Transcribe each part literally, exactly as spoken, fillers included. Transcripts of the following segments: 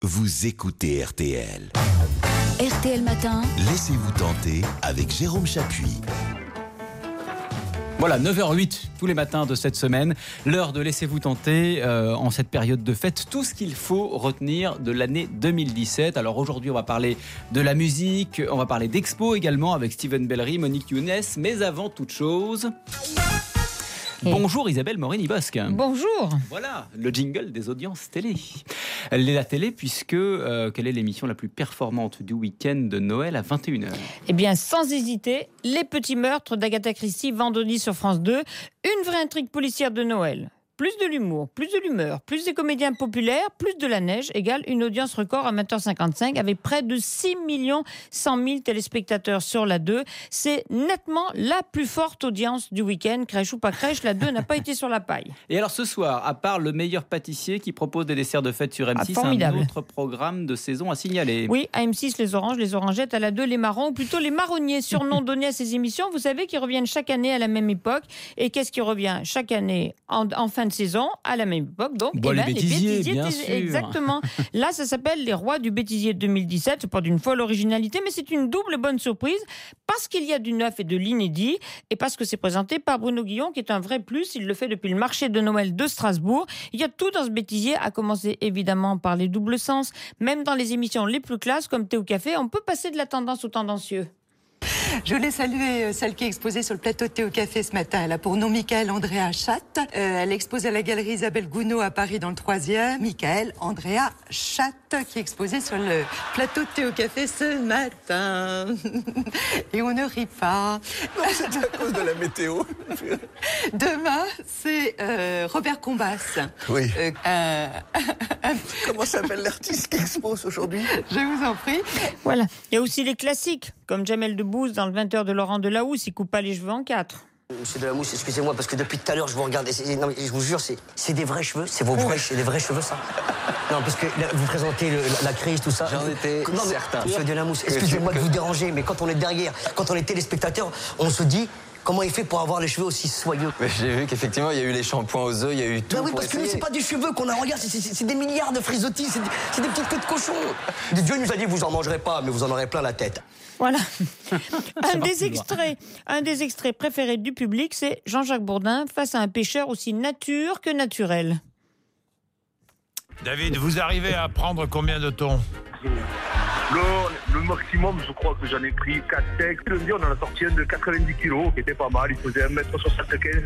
Vous écoutez R T L. R T L Matin. Laissez-vous tenter avec Jérôme Chapuis. Voilà, neuf heures huit tous les matins de cette semaine. L'heure de Laissez-vous tenter euh, en cette période de fête. Tout ce qu'il faut retenir de l'année deux mille dix-sept. Alors aujourd'hui, on va parler de la musique, on va parler d'expo également avec Steven Bellery, Monique Younes. Mais avant toute chose... Et bonjour Isabelle Morini-Bosque. Bonjour. Voilà, le jingle des audiences télé. Elle est la télé puisque, euh, quelle est l'émission la plus performante du week-end de Noël à vingt et une heures? Eh bien, sans hésiter, Les Petits Meurtres d'Agatha Christie, vendredi sur France deux. Une vraie intrigue policière de Noël. Plus de l'humour, plus de l'humeur, plus des comédiens populaires, plus de la neige, égale une audience record à vingt heures cinquante-cinq avec près de six millions cent mille téléspectateurs sur la deux. C'est nettement la plus forte audience du week-end. Crèche ou pas crèche, la deux n'a pas été sur la paille. Et alors ce soir, à part le meilleur pâtissier qui propose des desserts de fête sur M six, ah, un autre programme de saison à signaler. Oui, à M six, les oranges, les orangettes, à la deux, les marrons, ou plutôt les marronniers, surnom donné à ces émissions. Vous savez qu'ils reviennent chaque année à la même époque. Et qu'est-ce qui revient chaque année en, en fin de saison à la même époque, donc bon, eh ben, les bêtisiers, les bêtisiers bien t- sûr. Exactement. Là, ça s'appelle les rois du bêtisier deux mille dix-sept. C'est pas d'une folle originalité, mais c'est une double bonne surprise parce qu'il y a du neuf et de l'inédit et parce que c'est présenté par Bruno Guillon, qui est un vrai plus. Il le fait depuis le marché de Noël de Strasbourg. Il y a tout dans ce bêtisier, à commencer évidemment par les doubles sens. Même dans les émissions les plus classes, comme Thé ou Café, on peut passer de la tendance au tendancieux. Je voulais saluer celle qui est exposée sur le plateau de Thé au Café ce matin. Elle a pour nom Michael Andrea Chatte. Euh, elle expose à la galerie Isabelle Gounod à Paris dans le troisième. Michael Andrea Chatte qui est exposée sur le plateau de Thé au Café ce matin. Et on ne rit pas. C'est à cause de la météo. Demain, c'est euh, Robert Combas. Oui. Euh, euh, Comment s'appelle l'artiste qui expose aujourd'hui? Je vous en prie. Voilà. Il y a aussi les classiques, comme Jamel Debbouze dans le vingt heures de Laurent Delahousse, il coupe pas les cheveux en quatre. Monsieur Delahousse, excusez-moi, parce que depuis tout à l'heure, je vous regarde. Et c'est, non, mais je vous jure, c'est, c'est des vrais cheveux. C'est vos vrais, c'est des vrais cheveux, ça. Non, parce que là, vous présentez le, la, la crise, tout ça. J'en étais non, mais, certain. Monsieur Delahousse, excusez-moi de vous déranger, mais quand on est derrière, quand on est téléspectateur, on se dit... Comment il fait pour avoir les cheveux aussi soyeux? Mais j'ai vu qu'effectivement, il y a eu les shampoings aux œufs, il y a eu tout. Bah oui, pour parce que essayer. nous, c'est pas des cheveux qu'on a. Regarde, c'est, c'est, c'est des milliards de frisottis, c'est, c'est des petites queues de cochon. Dieu nous a dit, vous en mangerez pas, mais vous en aurez plein la tête. Voilà. un, des extraits, un des extraits préférés du public, c'est Jean-Jacques Bourdin face à un pêcheur aussi nature que naturel. David, vous arrivez à prendre combien de thon? Le, le maximum, je crois que j'en ai pris quatre textes. Lundi, on en a sorti un de quatre-vingt-dix kilos, qui était pas mal. Il faisait un mètre soixante-quinze.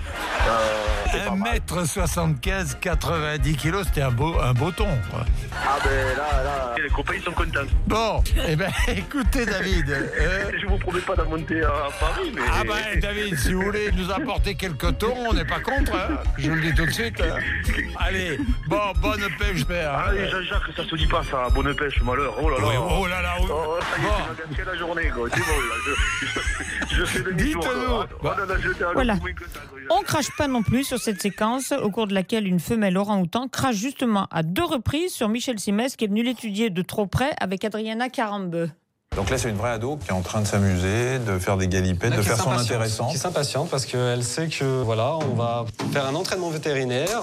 Euh, un mètre soixante-quinze, quatre-vingt-dix kilos, c'était un beau, un beau thon, quoi. Ah ben là, là, les copains, ils sont contents. Bon, eh ben, écoutez, David. Euh... Je vous promets pas d'en monter à Paris, mais... Ah ben, David, si vous voulez nous apporter quelques thons, on n'est pas contre, hein. Je vous le dis tout de suite. Hein. Allez, bon, bonne pêche, père. Hein. Allez, Jean-Jacques, ça se dit pas, ça. Bonne pêche, malheur. Oh là là. Oui, oh là là, oui. Oh, ça y est, bon. Tu m'as gâché la journée, quoi. C'est bon, là. Je, je, je fais demi-tour. Dites-nous. Bah. Voilà. On crache pas non plus sur cette séquence au cours de laquelle une femelle orang-outan crache justement à deux reprises sur Michel Simès, qui est venu l'étudier de trop près avec Adriana Carambeu. Donc là, c'est une vraie ado qui est en train de s'amuser, de faire des galipettes, de faire son intéressant. Qui s'impatiente parce qu'elle sait que voilà, on va faire un entraînement vétérinaire.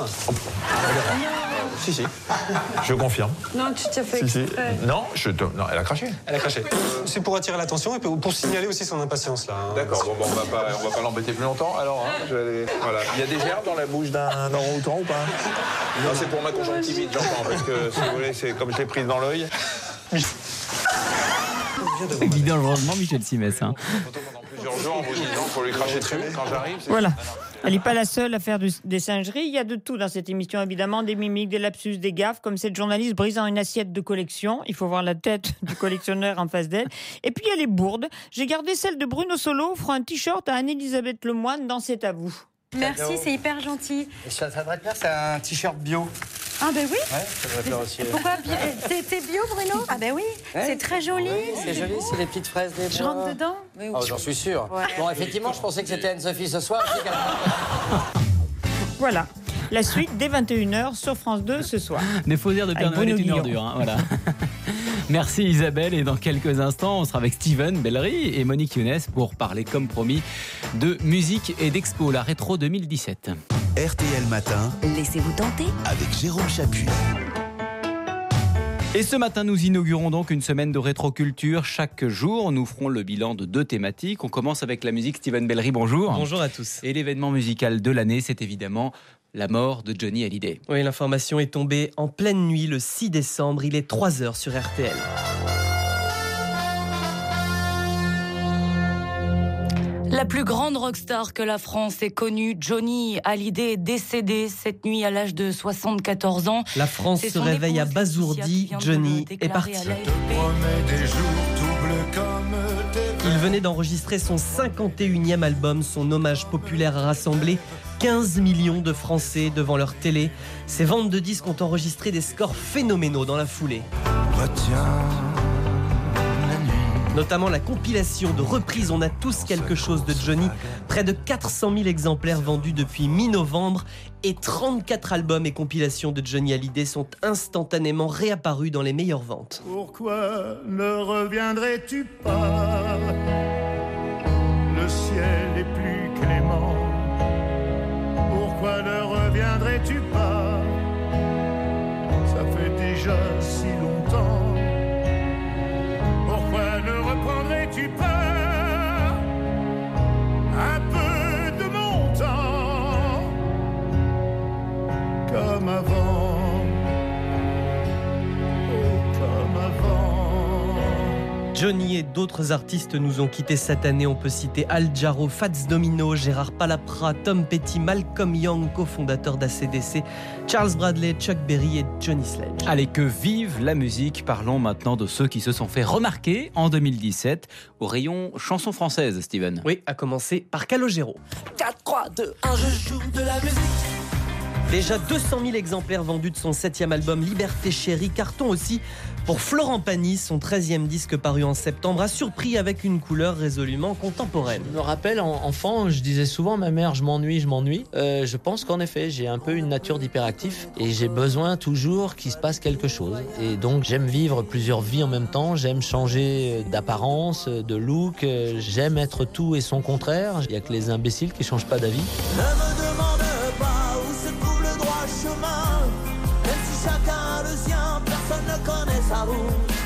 Si, si, je confirme. Non, tu t'as fait Si, si. exprès. Non, je te... non, elle a craché. Elle a craché. C'est pour attirer l'attention et pour signaler aussi son impatience là. Hein. D'accord, bon, bon, on va pas, on va pas l'embêter plus longtemps. Alors, hein, je vais aller... voilà. Il y a des gerbes dans la bouche d'un orang-outan ou pas? Non, c'est pour ma conjonctivite, j'entends, parce que si vous voulez, c'est comme je l'ai prise dans l'œil. Guy dangereusement Michel Simès. Hein. Pendant plusieurs jours en vous disant faut lui cracher dessus quand j'arrive. Voilà. Elle n'est pas la seule à faire du, des singeries. Il y a de tout dans cette émission, évidemment. Des mimiques, des lapsus, des gaffes, comme cette journaliste brisant une assiette de collection. Il faut voir la tête du collectionneur en face d'elle. Et puis il y a les bourdes. J'ai gardé celle de Bruno Solo, offrant un t-shirt à Anne-Elisabeth Lemoine dans C'est à vous. Merci, c'est hyper gentil. Et ça, ça devrait te plaire, c'est un t-shirt bio. Ah ben oui. Ouais, ça devrait te plaire aussi. Pourquoi bio? T'es, t'es bio, Bruno? Ah ben oui, ouais. C'est très joli. Oui, c'est joli, c'est les petites fraises des Je rentre dedans? Oui, oh, j'en suis sûr. Ouais. Bon, effectivement, je pensais que c'était Anne-Sophie ce soir. Voilà. La suite dès vingt et une heures sur France deux ce soir. Des faux airs de Père Noël est une ordure. Hein, voilà. Merci Isabelle, et dans quelques instants on sera avec Steven Bellery et Monique Younes pour parler comme promis de musique et d'expo, la rétro deux mille dix-sept. R T L Matin. Laissez-vous tenter avec Jérôme Chapuis. Et ce matin, nous inaugurons donc une semaine de rétroculture. Chaque jour, nous ferons le bilan de deux thématiques. On commence avec la musique. Steven Bellery, bonjour. Bonjour à tous. Et l'événement musical de l'année, c'est évidemment la mort de Johnny Hallyday. Oui, l'information est tombée en pleine nuit le six décembre. Il est trois heures sur R T L. La plus grande rockstar que la France ait connue, Johnny Hallyday, est décédé cette nuit à l'âge de soixante-quatorze ans. La France se réveille abasourdie. Johnny est parti. Il venait d'enregistrer son cinquante et unième album. Son hommage populaire a rassemblé quinze millions de Français devant leur télé. Ses ventes de disques ont enregistré des scores phénoménaux dans la foulée. Notamment la compilation de reprises On a tous quelque chose de Johnny. Près de quatre cent mille exemplaires vendus depuis mi-novembre et trente-quatre albums et compilations de Johnny Hallyday sont instantanément réapparus dans les meilleures ventes. Pourquoi ne reviendrais-tu pas? Le ciel est plus clément. Pourquoi ne reviendrais-tu pas? Ça fait déjà si longtemps. Pourquoi ne reprendrais-tu pas un peu de mon temps comme avant, oh, comme avant. Johnny et d'autres artistes nous ont quittés cette année. On peut citer Al Jarreau, Fats Domino, Gérard Palapra, Tom Petty, Malcolm Young, cofondateur d'A C D C, Charles Bradley, Chuck Berry et Johnny Sledge. Allez, que vive la musique. Parlons maintenant de ceux qui se sont fait remarquer en deux mille dix-sept au rayon chansons françaises, Steven. Oui, à commencer par Calogero. quatre, trois, deux, un, je joue de la musique. Déjà deux cent mille exemplaires vendus de son septième album Liberté Chérie. Carton aussi pour Florent Pagny, son treizième disque paru en septembre, a surpris avec une couleur résolument contemporaine. Je me rappelle, en, enfant, je disais souvent à ma mère, je m'ennuie, je m'ennuie. Euh, je pense qu'en effet, j'ai un peu une nature d'hyperactif et j'ai besoin toujours qu'il se passe quelque chose. Et donc, j'aime vivre plusieurs vies en même temps, j'aime changer d'apparence, de look, j'aime être tout et son contraire. Il n'y a que les imbéciles qui ne changent pas d'avis. Ne me demande pas où se trouve le droit chemin, même si chacun a le sien, personne ne connaît sa route.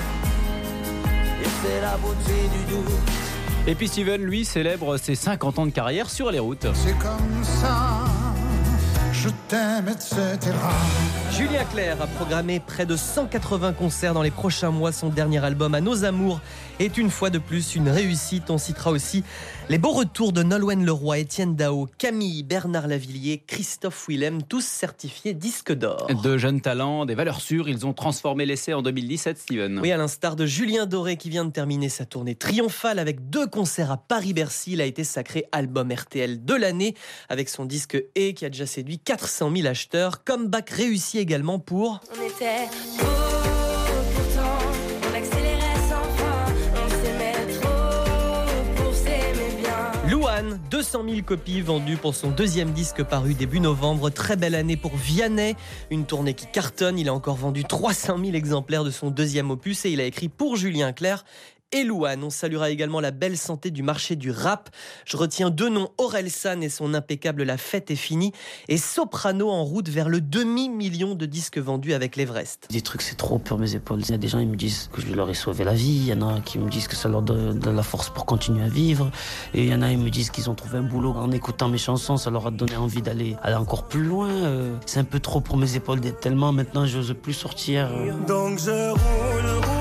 Et c'est la beauté du doute. Et puis Steven, lui, célèbre ses cinquante ans de carrière sur les routes. C'est comme ça, je t'aime, et cetera. Julien Clerc a programmé près de cent quatre-vingts concerts dans les prochains mois. Son dernier album, À nos amours, est une fois de plus une réussite. On citera aussi les beaux retours de Nolwenn Leroy, Étienne Dao, Camille, Bernard Lavillier, Christophe Willem, tous certifiés disques d'or. De jeunes talents, des valeurs sûres, ils ont transformé l'essai en deux mille dix-sept, Steven. Oui, à l'instar de Julien Doré qui vient de terminer sa tournée triomphale avec deux concerts à Paris-Bercy. Il a été sacré album R T L de l'année avec son disque Et qui a déjà séduit quatre cent mille acheteurs. Comeback réussi également pour... On était beaux, pourtant on accélérait sans fin. On s'aimait trop pour s'aimer bien. Louane, deux cent mille copies vendues pour son deuxième disque paru début novembre. Très belle année pour Vianney, une tournée qui cartonne. Il a encore vendu trois cent mille exemplaires de son deuxième opus et il a écrit pour Julien Clerc et Louane. On saluera également la belle santé du marché du rap. Je retiens deux noms, Orelsan et son impeccable La fête est finie et Soprano en route vers le demi-million de disques vendus avec l'Everest. Des trucs c'est trop pour mes épaules. Il y a des gens qui me disent que je leur ai sauvé la vie, il y en a qui me disent que ça leur donne de la force pour continuer à vivre et il y en a qui me disent qu'ils ont trouvé un boulot en écoutant mes chansons, ça leur a donné envie d'aller aller encore plus loin. C'est un peu trop pour mes épaules d'être tellement maintenant j'ose plus sortir. Donc je roule, roule.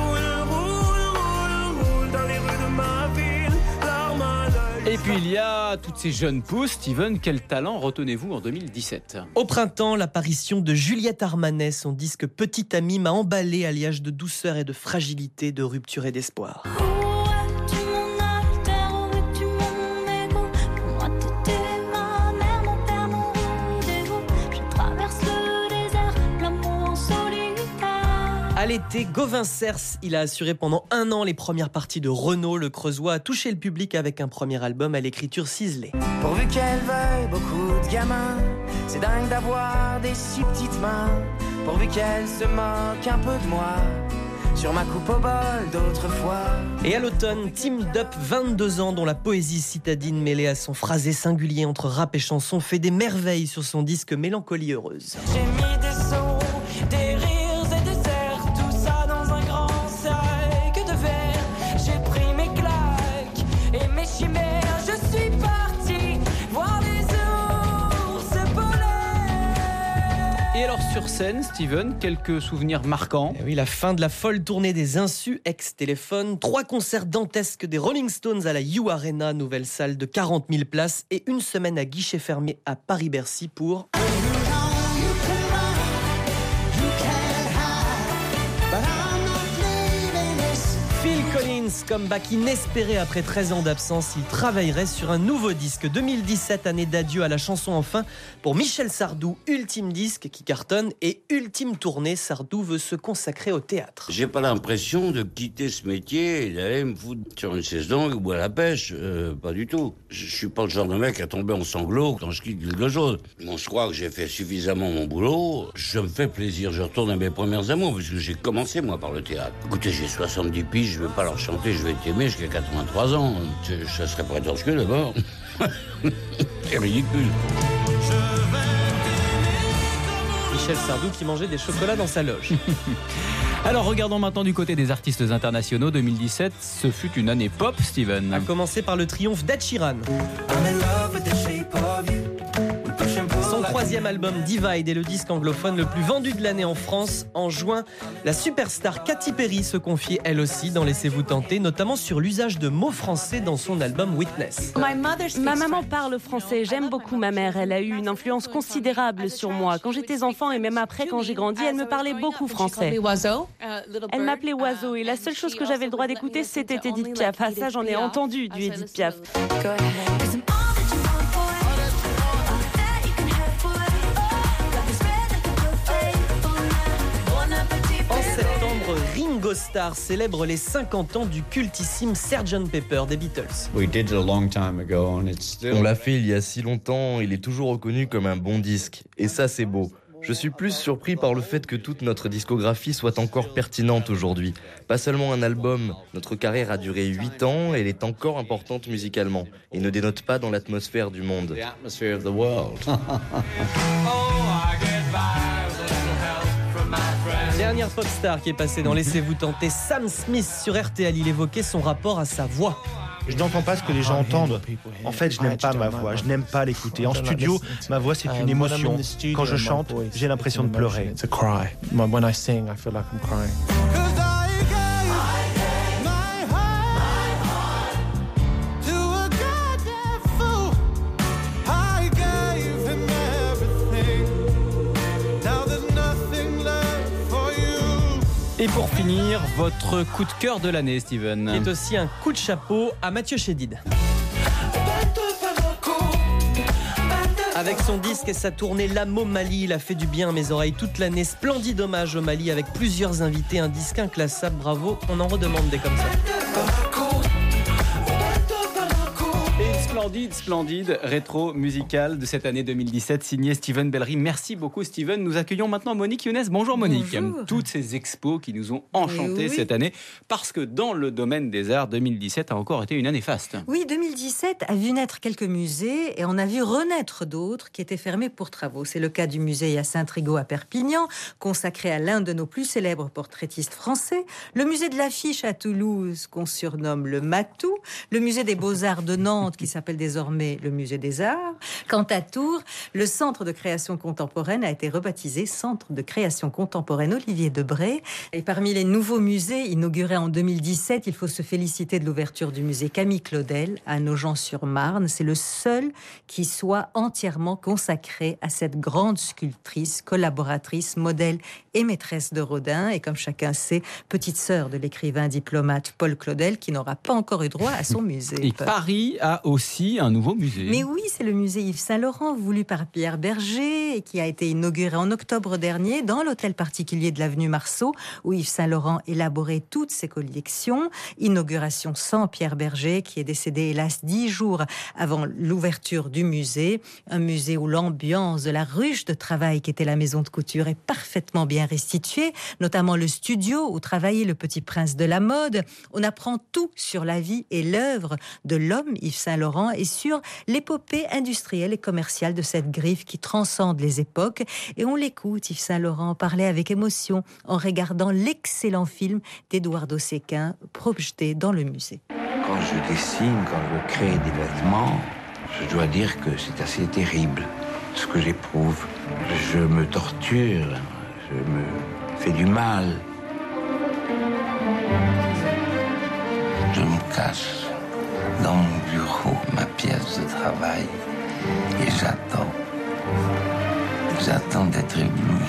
Et puis il y a toutes ces jeunes pousses. Steven, quel talent retenez-vous en deux mille dix-sept? Au printemps, l'apparition de Juliette Armanet, son disque Petite Amie, m'a emballé, alliage de douceur et de fragilité, de rupture et d'espoir. À l'été, Gauvin Cers, il a assuré pendant un an les premières parties de Renaud. Le Creusois a touché le public avec un premier album à l'écriture ciselée. Pourvu qu'elle veuille beaucoup de gamins, c'est dingue d'avoir des si petites mains. Pourvu qu'elle se moque un peu de moi, sur ma coupe au bol d'autrefois. Et à l'automne, Tim Dup, vingt-deux ans, dont la poésie citadine mêlée à son phrasé singulier entre rap et chanson, fait des merveilles sur son disque Mélancolie heureuse. J'ai mis des sons, des rires et des airs, tout ça dans sur scène, Steven, quelques souvenirs marquants. Et oui, la fin de la folle tournée des Insus ex-Téléphone, trois concerts dantesques des Rolling Stones à la U Arena, nouvelle salle de quarante mille places, et une semaine à guichet fermé à Paris-Bercy pour... Phil Collins, comeback inespéré après treize ans d'absence. Il travaillerait sur un nouveau disque. deux mille dix-sept, année d'adieu à la chanson enfin pour Michel Sardou. Ultime disque qui cartonne et ultime tournée. Sardou veut se consacrer au théâtre. J'ai pas l'impression de quitter ce métier et d'aller me foutre sur une chaise longue ou à la pêche. Euh, pas du tout. Je suis pas le genre de mec à tomber en sanglots quand je quitte quelque chose. Bon, je crois que j'ai fait suffisamment mon boulot. Je me fais plaisir. Je retourne à mes premières amours parce que j'ai commencé moi par le théâtre. Écoutez, j'ai soixante-dix piges. Je vais pas leur chanter, je vais t'aimer jusqu'à quatre-vingt-trois ans. Ça serait prétentieux d'abord. C'est ridicule. Michel Sardou qui mangeait des chocolats dans sa loge. Alors regardons maintenant du côté des artistes internationaux. deux mille dix-sept, ce fut une année pop, Steven. A commencer par le triomphe d'Ed Sheeran. Son troisième album Divide est le disque anglophone le plus vendu de l'année en France. En juin, la superstar Katy Perry se confiait elle aussi dans Laissez-vous tenter, notamment sur l'usage de mots français dans son album Witness. Ma maman parle français, j'aime beaucoup ma mère, elle a eu une influence considérable sur moi. Quand j'étais enfant et même après quand j'ai grandi, elle me parlait beaucoup français. Elle m'appelait Oiseau et la seule chose que j'avais le droit d'écouter c'était Edith Piaf. Ah ça j'en ai entendu du Edith Piaf. Ringo Starr célèbre les cinquante ans du cultissime sergeant Pepper des Beatles. On l'a fait il y a si longtemps, il est toujours reconnu comme un bon disque. Et ça, c'est beau. Je suis plus surpris par le fait que toute notre discographie soit encore pertinente aujourd'hui. Pas seulement un album, notre carrière a duré huit ans et elle est encore importante musicalement et ne dénote pas dans l'atmosphère du monde. Dernière pop star qui est passée dans Laissez-vous tenter, Sam Smith sur R T L. Il évoquait son rapport à sa voix. Je n'entends pas ce que les gens entendent. En fait, je n'aime pas ma voix, je n'aime pas l'écouter. En studio, ma voix, c'est une émotion. Quand je chante, j'ai l'impression de pleurer. Et pour finir, votre coup de cœur de l'année, Steven. Qui est aussi un coup de chapeau à Mathieu Chédid. Avec son disque et sa tournée L'Amo Mali, il a fait du bien à mes oreilles toute l'année. Splendide hommage au Mali avec plusieurs invités, un disque inclassable, bravo, on en redemande des comme ça. Splendide, splendide rétro musical de cette année deux mille dix-sept, signé Steven Bellery. Merci beaucoup, Steven. Nous accueillons maintenant Monique Younes. Bonjour, Monique. Bonjour. Toutes ces expos qui nous ont enchantés oui. cette année, parce que dans le domaine des arts, deux mille dix-sept a encore été une année faste. Oui, deux mille dix-sept a vu naître quelques musées et on a vu renaître d'autres qui étaient fermés pour travaux. C'est le cas du musée Hyacinthe Rigaud à Perpignan, consacré à l'un de nos plus célèbres portraitistes français, le musée de l'affiche à Toulouse, qu'on surnomme le Matou, le musée des Beaux-Arts de Nantes, qui s'appelle désormais le musée des Arts. Quant à Tours, le centre de création contemporaine a été rebaptisé Centre de création contemporaine Olivier Debré. Et parmi les nouveaux musées inaugurés en deux mille dix-sept, il faut se féliciter de l'ouverture du musée Camille Claudel à Nogent-sur-Marne. C'est le seul qui soit entièrement consacré à cette grande sculptrice, collaboratrice, modèle et maîtresse de Rodin. Et comme chacun sait, petite sœur de l'écrivain diplomate Paul Claudel, qui n'aura pas encore eu droit à son musée. Et Paris a aussi un nouveau musée. Mais oui, c'est le musée Yves Saint-Laurent, voulu par Pierre Berger, et qui a été inauguré en octobre dernier dans l'hôtel particulier de l'avenue Marceau, où Yves Saint-Laurent élaborait toutes ses collections. Inauguration sans Pierre Berger, qui est décédé, hélas, dix jours avant l'ouverture du musée. Un musée où l'ambiance de la ruche de travail qui était la maison de couture est parfaitement bien restituée, notamment le studio où travaillait le petit prince de la mode. On apprend tout sur la vie et l'œuvre de l'homme Yves Saint-Laurent et sur l'épopée industrielle et commerciale de cette griffe qui transcende les époques. Et on l'écoute, Yves Saint-Laurent, parler avec émotion en regardant l'excellent film d'Eduardo Sequin projeté dans le musée. Quand je dessine, quand je crée des vêtements, je dois dire que c'est assez terrible. ce que j'éprouve. Je me torture, je me fais du mal. Je me cache dans mon bureau, ma pièce de travail, et j'attends. J'attends d'être ébloui.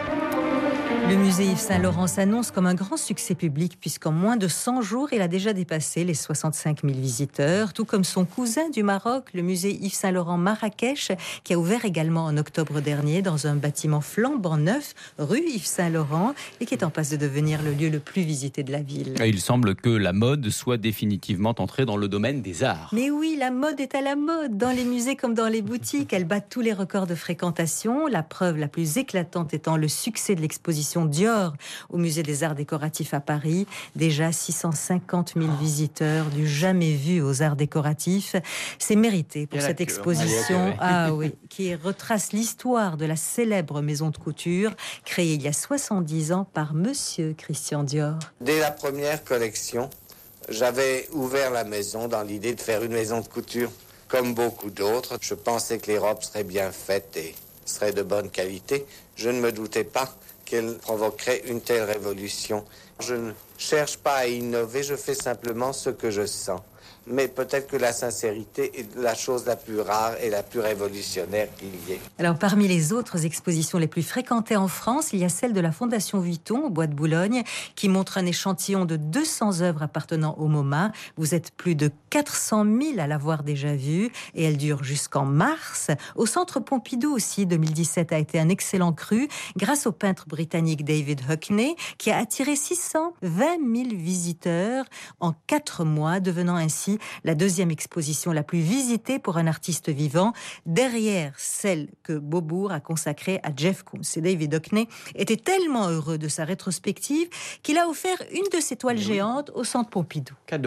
Le musée Yves Saint-Laurent s'annonce comme un grand succès public puisqu'en moins de cent jours, il a déjà dépassé les soixante-cinq mille visiteurs, tout comme son cousin du Maroc, le musée Yves Saint-Laurent Marrakech, qui a ouvert également en octobre dernier dans un bâtiment flambant neuf, rue Yves Saint-Laurent, et qui est en passe de devenir le lieu le plus visité de la ville. Et il semble que la mode soit définitivement entrée dans le domaine des arts. Mais oui, la mode est à la mode, dans les musées comme dans les boutiques. Elle bat tous les records de fréquentation, la preuve la plus éclatante étant le succès de l'exposition Dior au musée des arts décoratifs à Paris. Déjà six cent cinquante mille visiteurs, du jamais vu aux arts décoratifs. C'est mérité pour cette exposition, ah oui, qui retrace l'histoire de la célèbre maison de couture créée il y a soixante-dix ans par Monsieur Christian Dior. Dès la première collection, j'avais ouvert la maison dans l'idée de faire une maison de couture. Comme beaucoup d'autres, je pensais que les robes seraient bien faites et seraient de bonne qualité. Je ne me doutais pas qu'elle provoquerait une telle révolution. Je ne cherche pas à innover, je fais simplement ce que je sens. Mais peut-être que la sincérité est la chose la plus rare et la plus révolutionnaire qu'il y ait. Alors, parmi les autres expositions les plus fréquentées en France, il y a celle de la Fondation Vuitton au Bois de Boulogne, qui montre un échantillon de deux cents œuvres appartenant au MoMA. Vous êtes plus de quatre cent mille à l'avoir déjà vue, et elle dure jusqu'en mars. Au Centre Pompidou aussi, deux mille dix-sept a été un excellent cru, grâce au peintre britannique David Hockney, qui a attiré six cent vingt mille visiteurs en quatre mois, devenant ainsi la deuxième exposition la plus visitée pour un artiste vivant, derrière celle que Beaubourg a consacrée à Jeff Koons. Et David Hockney était tellement heureux de sa rétrospective qu'il a offert une de ses toiles géantes au Centre Pompidou. Cadeau.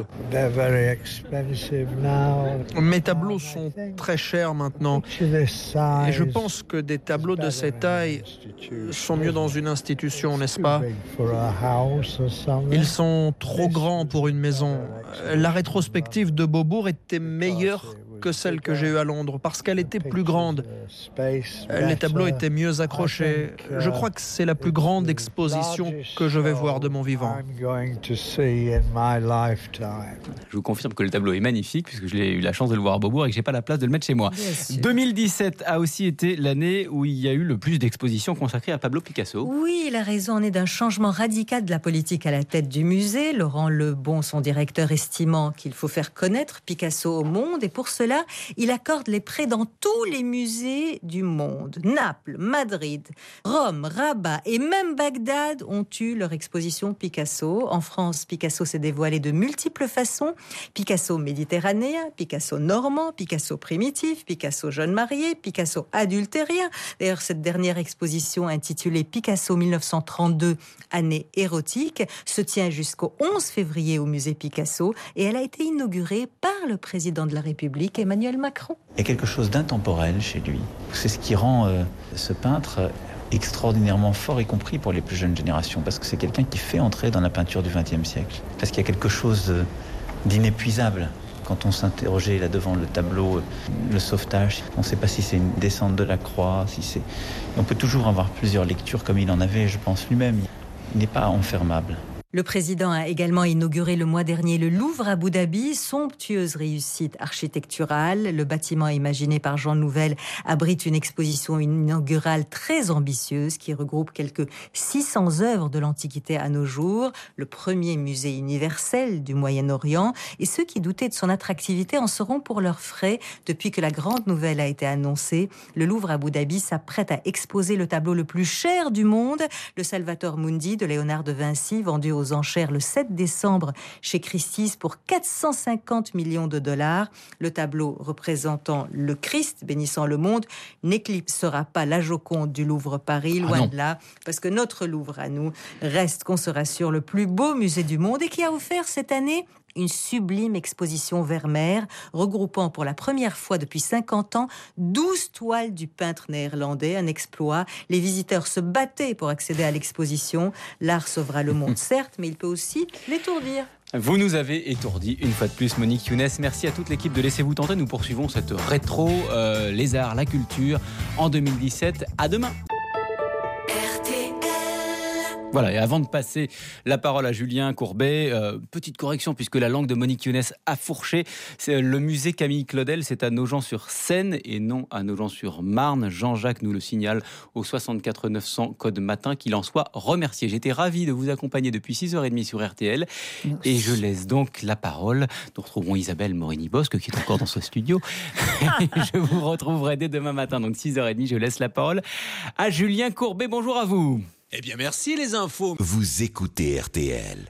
Mes tableaux sont très chers maintenant. Et je pense que des tableaux de cette taille sont mieux dans une institution, n'est-ce pas? Ils sont trop grands pour une maison. La rétrospective de Beaubourg était meilleure que celle que j'ai eue à Londres parce qu'elle était plus grande. Les tableaux étaient mieux accrochés. Je crois que c'est la plus grande exposition que je vais voir de mon vivant. Je vous confirme que le tableau est magnifique puisque j'ai eu la chance de le voir à Beaubourg et que j'ai pas la place de le mettre chez moi. deux mille dix-sept a aussi été l'année où il y a eu le plus d'expositions consacrées à Pablo Picasso. Oui, la raison en est d'un changement radical de la politique à la tête du musée. Laurent Lebon, son directeur, estimant qu'il faut faire connaître Picasso au monde, et pour cela, il accorde les prêts dans tous les musées du monde. Naples, Madrid, Rome, Rabat et même Bagdad ont eu leur exposition Picasso. En France, Picasso s'est dévoilé de multiples façons. Picasso méditerranéen, Picasso normand, Picasso primitif, Picasso jeune marié, Picasso adultérien. D'ailleurs, cette dernière exposition intitulée Picasso mille neuf cent trente-deux, année érotique, se tient jusqu'au onze février au musée Picasso et elle a été inaugurée par le président de la République, Emmanuel Macron. Il y a quelque chose d'intemporel chez lui. C'est ce qui rend euh, ce peintre extraordinairement fort, y compris pour les plus jeunes générations, parce que c'est quelqu'un qui fait entrer dans la peinture du vingtième siècle. Parce qu'il y a quelque chose d'inépuisable. Quand on s'interrogeait là devant le tableau, le sauvetage, on ne sait pas si c'est une descente de la croix, si c'est... On peut toujours avoir plusieurs lectures comme il en avait, je pense, lui-même. Il n'est pas enfermable. Le président a également inauguré le mois dernier le Louvre à Abu Dhabi, somptueuse réussite architecturale. Le bâtiment imaginé par Jean Nouvel abrite une exposition inaugurale très ambitieuse qui regroupe quelques six cents œuvres de l'Antiquité à nos jours, le premier musée universel du Moyen-Orient. Et ceux qui doutaient de son attractivité en seront pour leurs frais. Depuis que la grande nouvelle a été annoncée, le Louvre à Abu Dhabi s'apprête à exposer le tableau le plus cher du monde, le Salvator Mundi de Léonard de Vinci, vendu aux enchères le sept décembre chez Christie's pour quatre cent cinquante millions de dollars. Le tableau représentant le Christ bénissant le monde n'éclipsera pas la Joconde du Louvre Paris, loin ah de là, parce que notre Louvre à nous reste, qu'on se rassure, le plus beau musée du monde et qui a offert cette année une sublime exposition Vermeer, regroupant pour la première fois depuis cinquante ans douze toiles du peintre néerlandais, un exploit. Les visiteurs se battaient pour accéder à l'exposition. L'art sauvera le monde, certes, mais il peut aussi l'étourdir. Vous nous avez étourdi une fois de plus, Monique Younes. Merci à toute l'équipe de Laissez-vous tenter. Nous poursuivons cette rétro, euh, les arts, la culture en deux mille dix-sept. À demain. Voilà, et avant de passer la parole à Julien Courbet, euh, petite correction puisque la langue de Monique Younes a fourché. C'est le musée Camille Claudel, c'est à Nogent-sur-Seine et non à Nogent-sur-Marne. Jean-Jacques nous le signale au soixante-quatre neuf cents code matin, qu'il en soit remercié. J'étais ravi de vous accompagner depuis six heures trente sur R T L. Merci. Et je laisse donc la parole. Nous retrouverons Isabelle Morini-Bosque qui est encore dans ce studio. Je vous retrouverai dès demain matin, donc six heures trente. Je laisse la parole à Julien Courbet. Bonjour à vous. Eh bien, merci les infos. Vous écoutez R T L.